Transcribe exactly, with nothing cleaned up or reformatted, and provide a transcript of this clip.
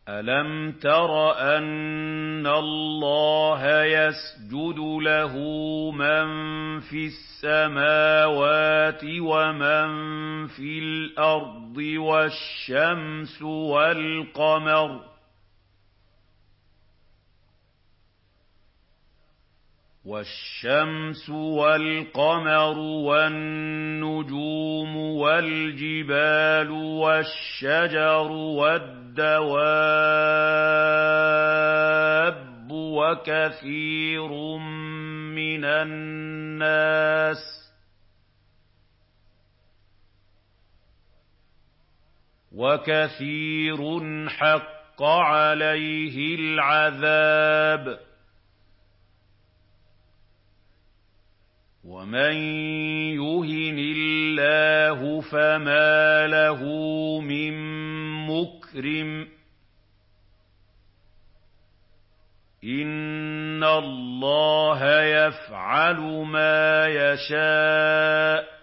أَلَمْ تَرَ أَنَّ اللَّهَ يَسْجُدُ لَهُ مَن فِي السَّمَاوَاتِ وَمَن فِي الْأَرْضِ وَالشَّمْسُ وَالْقَمَرُ وَالشَّمْسُ وَالْقَمَرُ وَالنُّجُومُ وَالْجِبَالُ وَالشَّجَرُ وَالدَّوَابُّ وَكَثِيرٌ مِّنَ النَّاسِ وَكَثِيرٌ حَقَّ عَلَيْهِ الْعَذَابُ وَمَن يُهِنِ اللَّهُ فَمَا لَهُ مِن مُّكْرِمٍ ۚ إِنَّ اللَّهَ يَفْعَلُ مَا يَشَاءُ